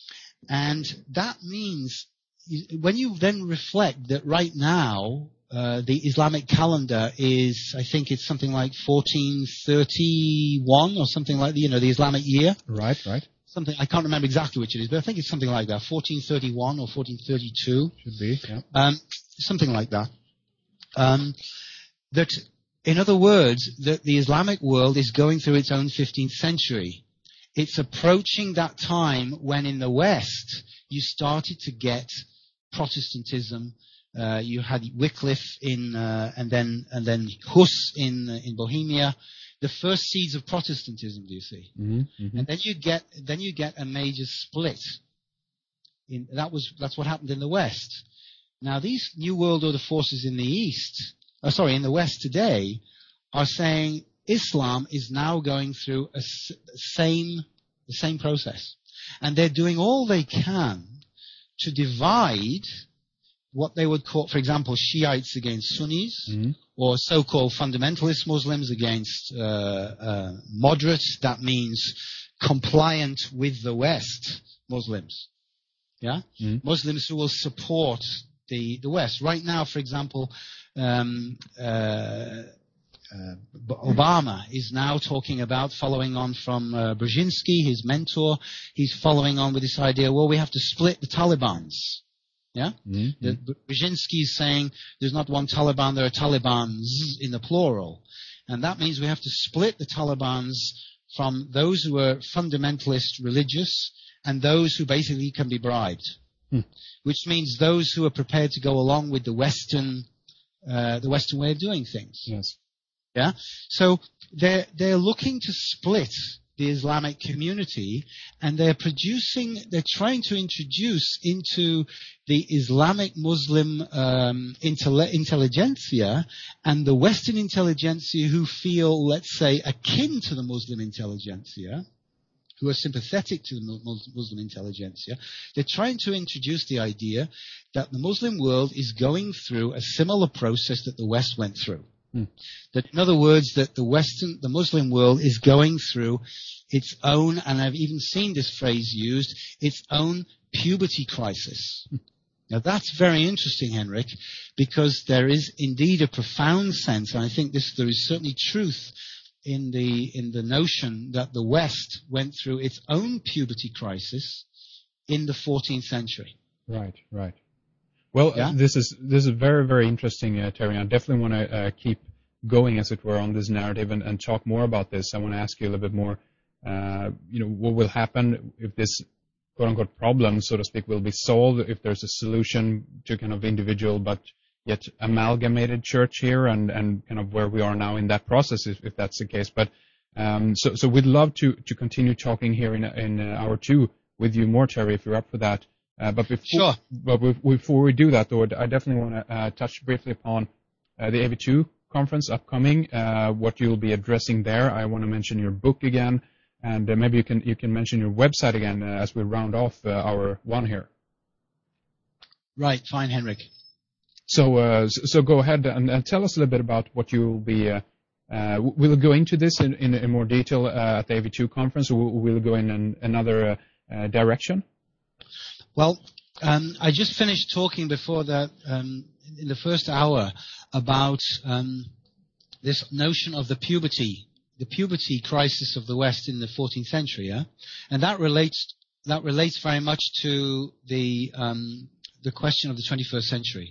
And that means, when you then reflect that right now, Uh, the Islamic calendar is, I think it's something like fourteen thirty-one or something like that, you know, the Islamic year. Right, right. Something, I can't remember exactly which it is, but I think it's something like that, fourteen thirty-one or fourteen thirty-two. Should be, yeah. Um, something like that. Um, that, in other words, that the Islamic world is going through its own fifteenth century. It's approaching that time when in the West you started to get Protestantism. Uh, you had Wycliffe in, uh, and then and then Hus in uh, in Bohemia, the first seeds of Protestantism. Do you see? Mm-hmm, mm-hmm. And then you get then you get a major split. In, that was that's what happened in the West. Now these New World Order forces in the East, oh, sorry, in the West today, are saying Islam is now going through a same the same process, and they're doing all they can to divide what they would call, for example, Shiites against Sunnis, Mm-hmm. or so-called fundamentalist Muslims against uh, uh, moderates. That means compliant with the West Muslims. Yeah, Mm-hmm. Muslims who will support the the West. Right now, for example, um, uh, uh, Obama is now talking about, following on from uh, Brzezinski, his mentor. He's following on with this idea. Well, we have to split the Talibans. Yeah, Mm-hmm. the, Brzezinski is saying there's not one Taliban, there are Talibans in the plural, and that means we have to split the Talibans from those who are fundamentalist religious and those who basically can be bribed, Hmm. which means those who are prepared to go along with the Western, uh, the Western way of doing things. Yes. Yeah, so they're they're looking to split the Islamic community, and they're producing, they're trying to introduce into the Islamic Muslim um, intelli- intelligentsia and the Western intelligentsia who feel, let's say, akin to the Muslim intelligentsia, who are sympathetic to the Muslim intelligentsia. They're trying to introduce the idea that the Muslim world is going through a similar process that the West went through. Hmm. That, in other words, that the Western, the Muslim world is going through its own, and I've even seen this phrase used, its own puberty crisis. Hmm. Now that's very interesting, Henrik, because there is indeed a profound sense, and I think this, there is certainly truth in the, in the notion that the West went through its own puberty crisis in the fourteenth century. Right, right. Well, Yeah? uh, this is this is very, very interesting, uh, Terry. I definitely want to uh, keep going, as it were, on this narrative and, and talk more about this. I want to ask you a little bit more, uh, you know, what will happen if this quote-unquote problem, so to speak, will be solved, if there's a solution to kind of individual but yet amalgamated church here, and, and kind of where we are now in that process, if, if that's the case. But um, so so we'd love to, to continue talking here in, in uh, hour two with you more, Terry, if you're up for that. Uh, but before, Sure. But before we do that, though, I definitely want to uh, touch briefly upon uh, the A V two conference upcoming, uh, what you'll be addressing there. I want to mention your book again, and uh, maybe you can you can mention your website again uh, as we round off uh, our one here. Right, fine, Henrik. So, uh, so, so go ahead and, and tell us a little bit about what you will be. Uh, uh, we'll go into this in, in, in more detail uh, at the A V two conference, or we'll go in an, another uh, uh, direction. Well, um, I just finished talking before that, um, in the first hour, about um, this notion of the puberty, the puberty crisis of the West in the fourteenth century, yeah? And that relates that relates very much to the um, the question of the twenty-first century.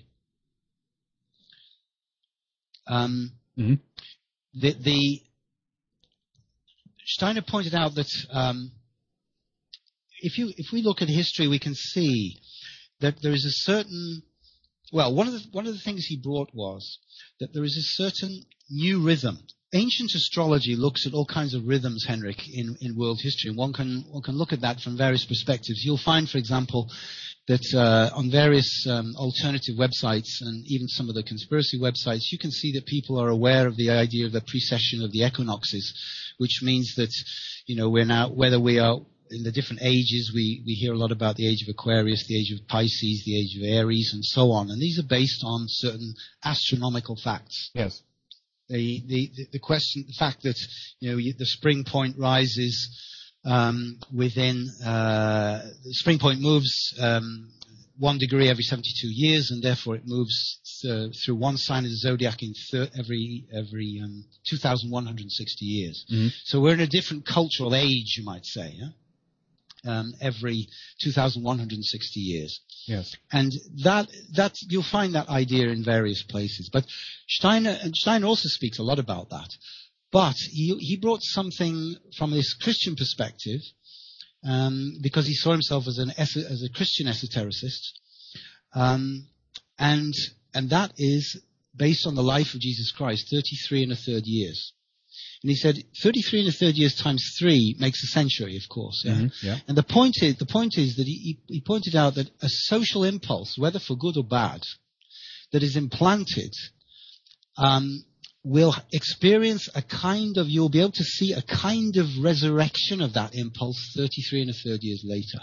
Um, mm-hmm. the, the Steiner pointed out that. Um, If you if we look at history, we can see that there is a certain well one of the one of the things he brought was that there is a certain new rhythm. Ancient astrology looks at all kinds of rhythms, Henrik, in, in world history, and one can one can look at that from various perspectives. You'll find, for example, that uh, on various um, alternative websites and even some of the conspiracy websites, you can see that people are aware of the idea of the precession of the equinoxes, which means that, you know, we're now whether we are in the different ages, we, we hear a lot about the age of Aquarius, the age of Pisces, the age of Aries, and so on. And these are based on certain astronomical facts. Yes. The, the, the question, the fact that, you know, the spring point rises um, within, uh, the spring point moves um, one degree every seventy-two years, and therefore it moves uh, through one sign of the zodiac in thir- every every um, two thousand one hundred sixty years. Mm-hmm. So we're in a different cultural age, you might say, yeah? Um, every two thousand one hundred sixty years. Yes. And that, that, you'll find that idea in various places. But Steiner, and Steiner also speaks a lot about that. But he, he brought something from this Christian perspective, um, because he saw himself as an, as a Christian esotericist. Um, and, and that is based on the life of Jesus Christ, thirty-three and a third years. And he said, thirty-three and a third years times three makes a century, of course. Yeah? Mm-hmm, yeah. And the point is, the point is that he, he pointed out that a social impulse, whether for good or bad, that is implanted, um, will experience a kind of, you'll be able to see a kind of resurrection of that impulse thirty-three and a third years later.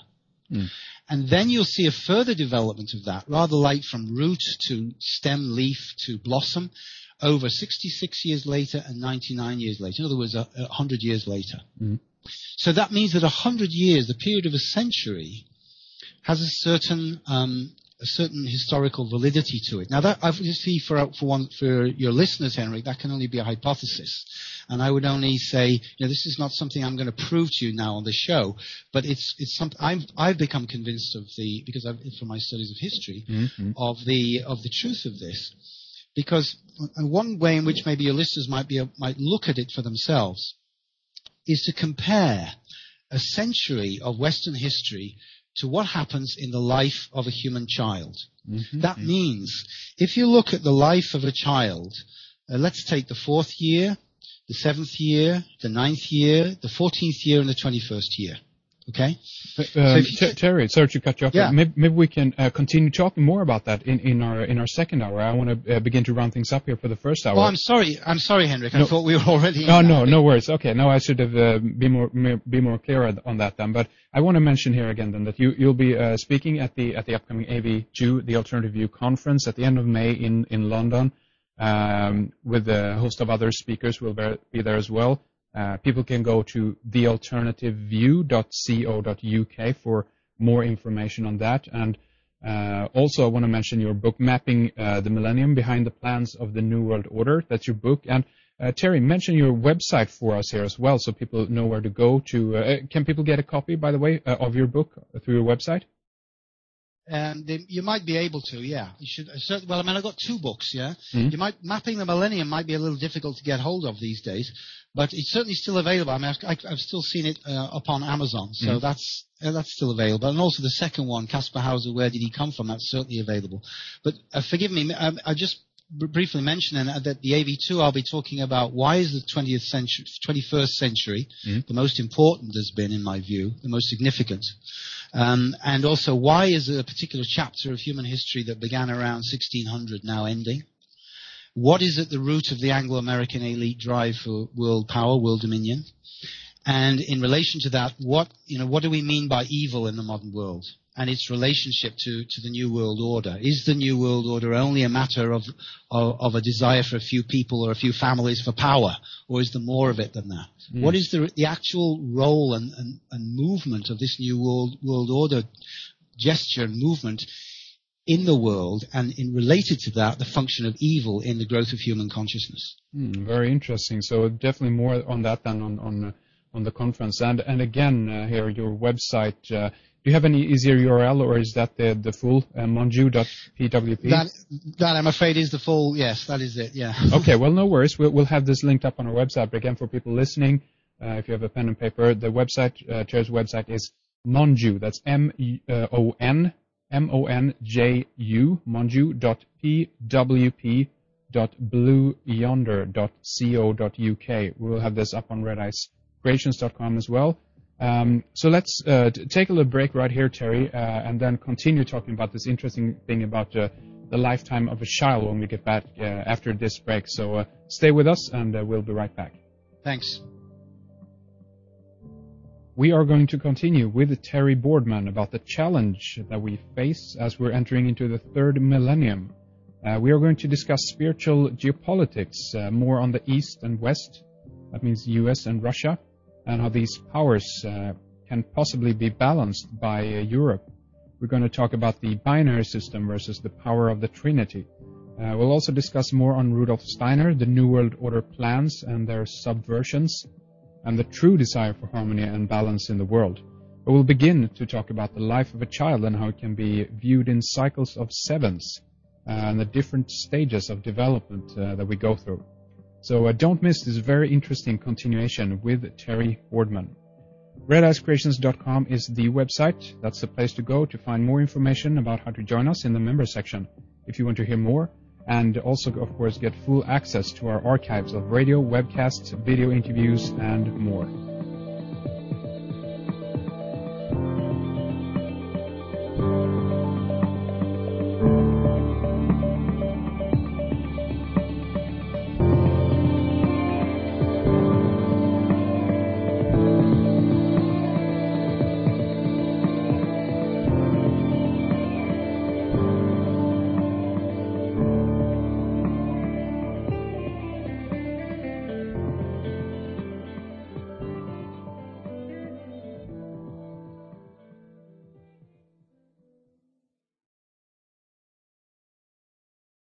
Mm. And then you'll see a further development of that, rather like from root to stem, leaf to blossom, over sixty-six years later and ninety-nine years later. In other words, a, a hundred years later. Mm. So that means that a hundred years, the period of a century, has a certain um, a certain historical validity to it. Now, that obviously for for one for your listeners, Henrik, that can only be a hypothesis, and I would only say, you know, this is not something I'm going to prove to you now on the show, but it's it's something I've I've become convinced of the because I've from my studies of history mm-hmm. of the of the truth of this, because one way in which maybe your listeners might be might look at it for themselves is to compare a century of Western history to what happens in the life of a human child. Mm-hmm. That means if you look at the life of a child, uh, let's take the fourth year, the seventh year, the ninth year, the fourteenth year, and the twenty-first year. Okay? Um, so T- Terry, sorry to cut you off. Yeah. Maybe, maybe we can uh, continue talking more about that in, in our in our second hour. I want to uh, begin to round things up here for the first hour. Oh, I'm sorry. I'm sorry, Henrik. I no. thought we were already. No, no, no worries. Okay, no, I should have uh, be more be more clear on that then. But I want to mention here again then that you you'll be uh, speaking at the at the upcoming A V two, the Alternative View conference, at the end of May in in London, um, with a host of other speakers who will be there as well. Uh, people can go to the alternative view dot co dot U K for more information on that. And uh, also I want to mention your book, Mapping uh, the Millennium, Behind the Plans of the New World Order. That's your book. And uh, Terry, mention your website for us here as well so people know where to go to. Uh, can people get a copy, by the way, uh, of your book through your website? And they, you might be able to, yeah. You should. Uh, well, I mean, I've got two books, yeah. Mm-hmm. You might Mapping the Millennium might be a little difficult to get hold of these days, but it's certainly still available. I mean, I've, I've still seen it uh, up on Amazon, so mm-hmm. that's uh, that's still available. And also the second one, Caspar Hauser, Where Did He Come From? That's certainly available. But uh, forgive me, I, I just b- briefly mentioned that at the A V two, I'll be talking about why is the twentieth century, twenty-first century mm-hmm. the most important has been, in my view, the most significant. Um, and also, why is a particular chapter of human history that began around sixteen hundred now ending? What is at the root of the Anglo-American elite drive for world power, world dominion? And in relation to that, what you know, what do we mean by evil in the modern world and its relationship to, to the New World Order? Is the New World Order only a matter of, of of a desire for a few people or a few families for power, or is there more of it than that? Mm. What is the the actual role and, and, and movement of this New World World Order gesture and movement in the world, and in related to that, the function of evil in the growth of human consciousness? Mm, very interesting. So definitely more on that than on on, uh, on the conference. And and again, uh, here your website. Uh, Do you have any easier U R L, or is that the, the full uh, monju dot p w p? That, that, I'm afraid, is the full, yes, that is it, yeah. Okay, well, no worries. We'll, we'll have this linked up on our website. But again, for people listening, uh, if you have a pen and paper, the website, uh, Chair's website is monju. That's M O N, M O N J U, monju dot p w p dot blue yonder dot co dot U K. We will have this up on red ice creations dot com as well. Um, so let's uh, t- take a little break right here, Terry, uh, and then continue talking about this interesting thing about uh, the lifetime of a child when we get back uh, after this break. So uh, stay with us, and uh, we'll be right back. Thanks. We are going to continue with Terry Boardman about the challenge that we face as we're entering into the third millennium. Uh, we are going to discuss spiritual geopolitics, uh, more on the East and West, that means U S and Russia, and how these powers uh, can possibly be balanced by uh, Europe. We're going to talk about the binary system versus the power of the Trinity. Uh, we'll also discuss more on Rudolf Steiner, the New World Order plans and their subversions, and the true desire for harmony and balance in the world. But we'll begin to talk about the life of a child and how it can be viewed in cycles of sevens uh, and the different stages of development uh, that we go through. So uh, don't miss this very interesting continuation with Terry Boardman. red ice creations dot com is the website. That's the place to go to find more information about how to join us in the member section if you want to hear more, and also, of course, get full access to our archives of radio, webcasts, video interviews, and more.